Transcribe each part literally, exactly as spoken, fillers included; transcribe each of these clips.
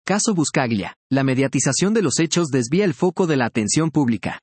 Caso Buscaglia. La mediatización de los hechos desvía el foco de la atención pública.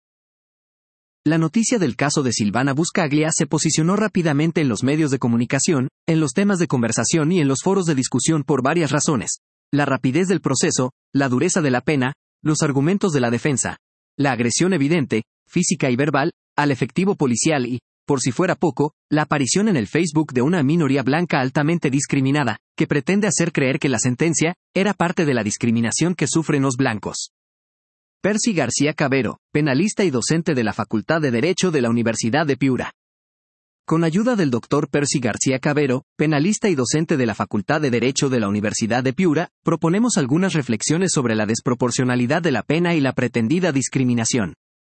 La noticia del caso de Silvana Buscaglia se posicionó rápidamente en los medios de comunicación, en los temas de conversación y en los foros de discusión por varias razones. La rapidez del proceso, la dureza de la pena, los argumentos de la defensa, la agresión evidente, física y verbal, al efectivo policial y, por si fuera poco, la aparición en el Facebook de una minoría blanca altamente discriminada, que pretende hacer creer que la sentencia era parte de la discriminación que sufren los blancos. Percy García Cavero, penalista y docente de la Facultad de Derecho de la Universidad de Piura. Con ayuda del doctor Percy García Cavero, penalista y docente de la Facultad de Derecho de la Universidad de Piura, proponemos algunas reflexiones sobre la desproporcionalidad de la pena y la pretendida discriminación.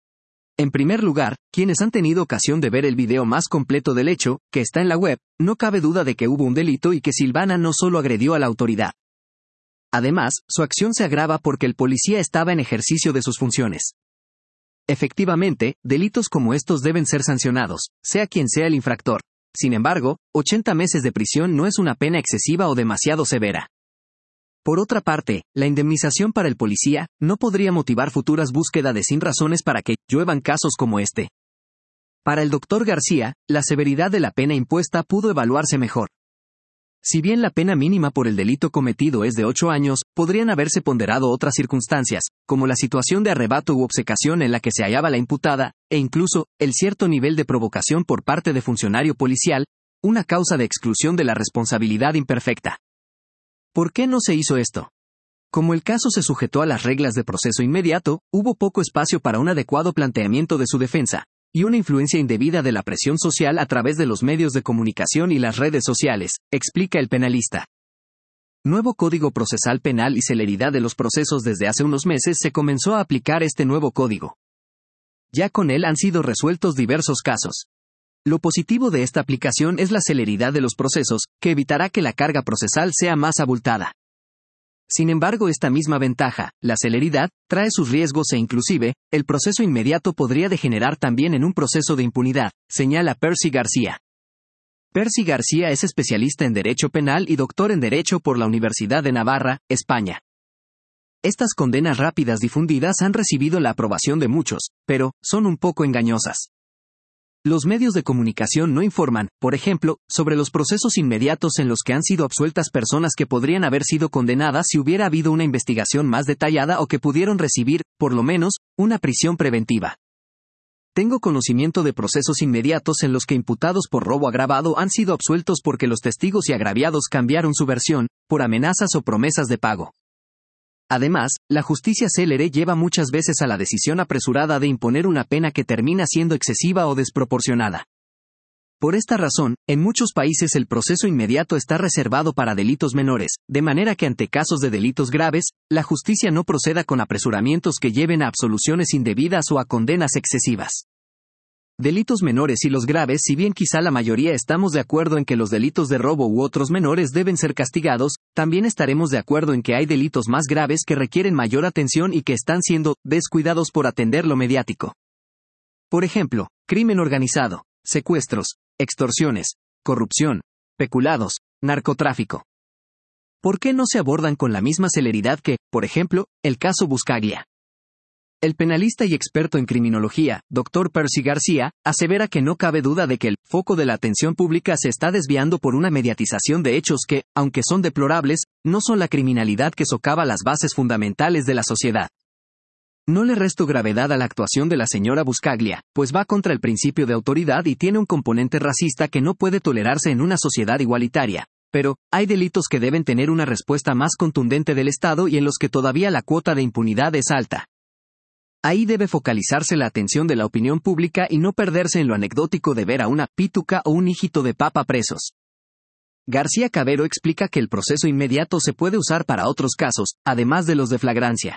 En primer lugar, quienes han tenido ocasión de ver el video más completo del hecho, que está en la web, no cabe duda de que hubo un delito y que Silvana no solo agredió a la autoridad. Además, su acción se agrava porque el policía estaba en ejercicio de sus funciones. Efectivamente, delitos como estos deben ser sancionados, sea quien sea el infractor. Sin embargo, ochenta meses de prisión no es una pena excesiva o demasiado severa. Por otra parte, la indemnización para el policía no podría motivar futuras búsquedas de sin razones para que lluevan casos como este. Para el doctor García, la severidad de la pena impuesta pudo evaluarse mejor. Si bien la pena mínima por el delito cometido es de ocho años, podrían haberse ponderado otras circunstancias, como la situación de arrebato u obcecación en la que se hallaba la imputada, e incluso, el cierto nivel de provocación por parte de funcionario policial, una causa de exclusión de la responsabilidad imperfecta. ¿Por qué no se hizo esto? Como el caso se sujetó a las reglas de proceso inmediato, hubo poco espacio para un adecuado planteamiento de su defensa, y una influencia indebida de la presión social a través de los medios de comunicación y las redes sociales, explica el penalista. Nuevo Código Procesal Penal y celeridad de los procesos. Desde hace unos meses se comenzó a aplicar este nuevo código. Ya con él han sido resueltos diversos casos. Lo positivo de esta aplicación es la celeridad de los procesos, que evitará que la carga procesal sea más abultada. Sin embargo, esta misma ventaja, la celeridad, trae sus riesgos e inclusive, el proceso inmediato podría degenerar también en un proceso de impunidad, señala Percy García. Percy García es especialista en Derecho Penal y doctor en Derecho por la Universidad de Navarra, España. Estas condenas rápidas difundidas han recibido la aprobación de muchos, pero son un poco engañosas. Los medios de comunicación no informan, por ejemplo, sobre los procesos inmediatos en los que han sido absueltas personas que podrían haber sido condenadas si hubiera habido una investigación más detallada o que pudieron recibir, por lo menos, una prisión preventiva. Tengo conocimiento de procesos inmediatos en los que imputados por robo agravado han sido absueltos porque los testigos y agraviados cambiaron su versión, por amenazas o promesas de pago. Además, la justicia célere lleva muchas veces a la decisión apresurada de imponer una pena que termina siendo excesiva o desproporcionada. Por esta razón, en muchos países el proceso inmediato está reservado para delitos menores, de manera que ante casos de delitos graves, la justicia no proceda con apresuramientos que lleven a absoluciones indebidas o a condenas excesivas. Delitos menores y los graves. Si bien quizá la mayoría estamos de acuerdo en que los delitos de robo u otros menores deben ser castigados, también estaremos de acuerdo en que hay delitos más graves que requieren mayor atención y que están siendo descuidados por atender lo mediático. Por ejemplo, crimen organizado, secuestros, extorsiones, corrupción, peculados, narcotráfico. ¿Por qué no se abordan con la misma celeridad que, por ejemplo, el caso Buscaglia? El penalista y experto en criminología, doctor Percy García, asevera que no cabe duda de que el foco de la atención pública se está desviando por una mediatización de hechos que, aunque son deplorables, no son la criminalidad que socava las bases fundamentales de la sociedad. No le resto gravedad a la actuación de la señora Buscaglia, pues va contra el principio de autoridad y tiene un componente racista que no puede tolerarse en una sociedad igualitaria. Pero, hay delitos que deben tener una respuesta más contundente del Estado y en los que todavía la cuota de impunidad es alta. Ahí debe focalizarse la atención de la opinión pública y no perderse en lo anecdótico de ver a una pituca o un hijito de papa presos. García Cavero explica que el proceso inmediato se puede usar para otros casos, además de los de flagrancia.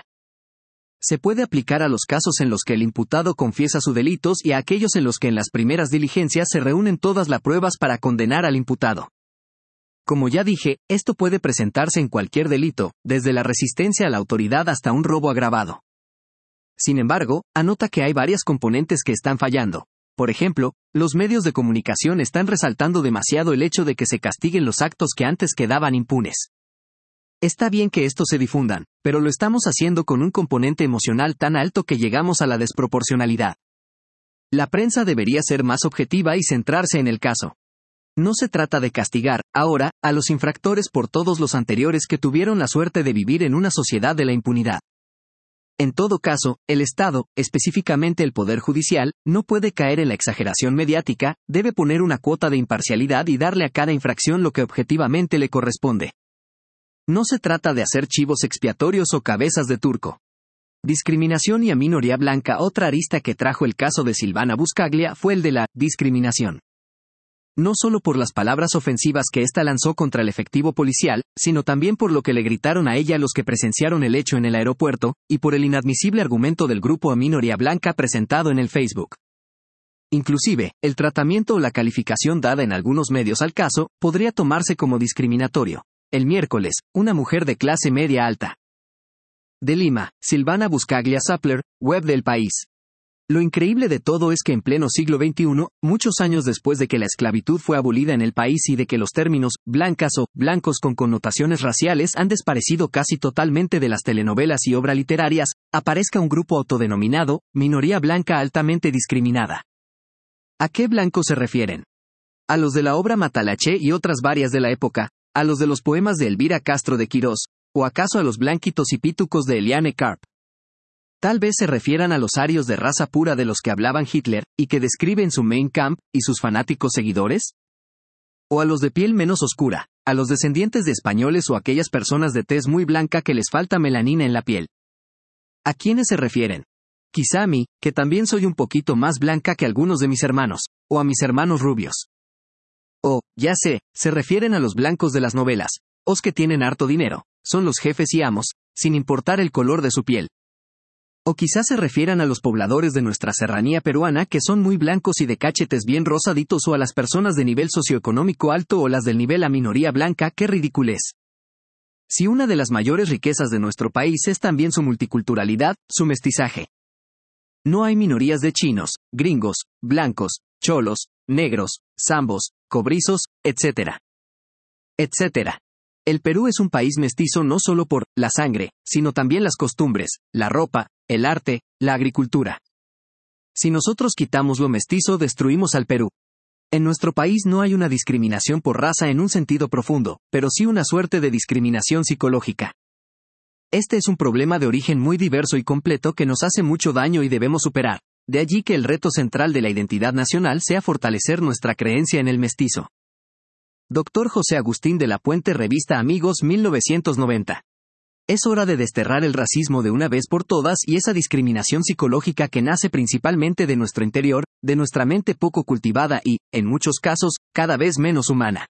Se puede aplicar a los casos en los que el imputado confiesa sus delitos y a aquellos en los que en las primeras diligencias se reúnen todas las pruebas para condenar al imputado. Como ya dije, esto puede presentarse en cualquier delito, desde la resistencia a la autoridad hasta un robo agravado. Sin embargo, anota que hay varias componentes que están fallando. Por ejemplo, los medios de comunicación están resaltando demasiado el hecho de que se castiguen los actos que antes quedaban impunes. Está bien que estos se difundan, pero lo estamos haciendo con un componente emocional tan alto que llegamos a la desproporcionalidad. La prensa debería ser más objetiva y centrarse en el caso. No se trata de castigar, ahora, a los infractores por todos los anteriores que tuvieron la suerte de vivir en una sociedad de la impunidad. En todo caso, el Estado, específicamente el Poder Judicial, no puede caer en la exageración mediática, debe poner una cuota de imparcialidad y darle a cada infracción lo que objetivamente le corresponde. No se trata de hacer chivos expiatorios o cabezas de turco. Discriminación y a minoría blanca. Otra arista que trajo el caso de Silvana Buscaglia fue el de la discriminación. No solo por las palabras ofensivas que ésta lanzó contra el efectivo policial, sino también por lo que le gritaron a ella los que presenciaron el hecho en el aeropuerto, y por el inadmisible argumento del grupo a minoría blanca presentado en el Facebook. Inclusive, el tratamiento o la calificación dada en algunos medios al caso, podría tomarse como discriminatorio. El miércoles, una mujer de clase media alta. De Lima, Silvana Buscaglia Sappler, web del País. Lo increíble de todo es que en pleno siglo veintiuno, muchos años después de que la esclavitud fue abolida en el país y de que los términos blancas o blancos con connotaciones raciales han desaparecido casi totalmente de las telenovelas y obras literarias, aparezca un grupo autodenominado minoría blanca altamente discriminada. ¿A qué blancos se refieren? ¿A los de la obra Matalaché y otras varias de la época? ¿A los de los poemas de Elvira Castro de Quirós? ¿O acaso a los blanquitos y pítucos de Eliane Karp? Tal vez se refieran a los arios de raza pura de los que hablaban Hitler, y que describe en su Mein Kampf, y sus fanáticos seguidores. O a los de piel menos oscura, a los descendientes de españoles o aquellas personas de tez muy blanca que les falta melanina en la piel. ¿A quiénes se refieren? Quizá a mí, que también soy un poquito más blanca que algunos de mis hermanos, o a mis hermanos rubios. O, ya sé, se refieren a los blancos de las novelas, os que tienen harto dinero, son los jefes y amos, sin importar el color de su piel. O quizás se refieran a los pobladores de nuestra serranía peruana que son muy blancos y de cachetes bien rosaditos o a las personas de nivel socioeconómico alto o las del nivel a minoría blanca. ¡Qué ridiculez! Si una de las mayores riquezas de nuestro país es también su multiculturalidad, su mestizaje. No hay minorías de chinos, gringos, blancos, cholos, negros, zambos, cobrizos, etcétera. etcétera. El Perú es un país mestizo no solo por la sangre, sino también las costumbres, la ropa, el arte, la agricultura. Si nosotros quitamos lo mestizo, destruimos al Perú. En nuestro país no hay una discriminación por raza en un sentido profundo, pero sí una suerte de discriminación psicológica. Este es un problema de origen muy diverso y completo que nos hace mucho daño y debemos superar. De allí que el reto central de la identidad nacional sea fortalecer nuestra creencia en el mestizo. Doctor José Agustín de la Puente, Revista Amigos, mil novecientos noventa. Es hora de desterrar el racismo de una vez por todas y esa discriminación psicológica que nace principalmente de nuestro interior, de nuestra mente poco cultivada y, en muchos casos, cada vez menos humana.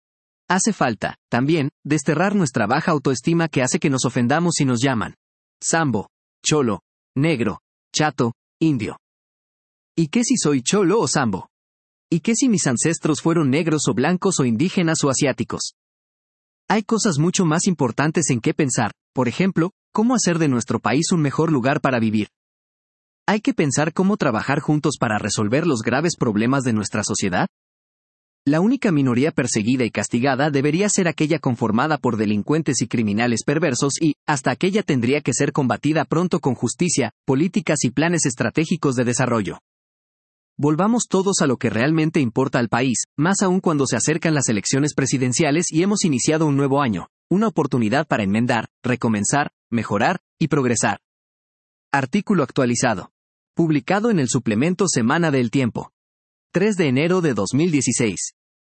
Hace falta, también, desterrar nuestra baja autoestima que hace que nos ofendamos si nos llaman zambo, cholo, negro, chato, indio. ¿Y qué si soy cholo o zambo? ¿Y qué si mis ancestros fueron negros o blancos o indígenas o asiáticos? Hay cosas mucho más importantes en qué pensar, por ejemplo, cómo hacer de nuestro país un mejor lugar para vivir. Hay que pensar cómo trabajar juntos para resolver los graves problemas de nuestra sociedad. La única minoría perseguida y castigada debería ser aquella conformada por delincuentes y criminales perversos y, hasta aquella tendría que ser combatida pronto con justicia, políticas y planes estratégicos de desarrollo. Volvamos todos a lo que realmente importa al país, más aún cuando se acercan las elecciones presidenciales y hemos iniciado un nuevo año, una oportunidad para enmendar, recomenzar, mejorar y progresar. Artículo actualizado. Publicado en el suplemento Semana de El Tiempo. tres de enero de dos mil dieciséis.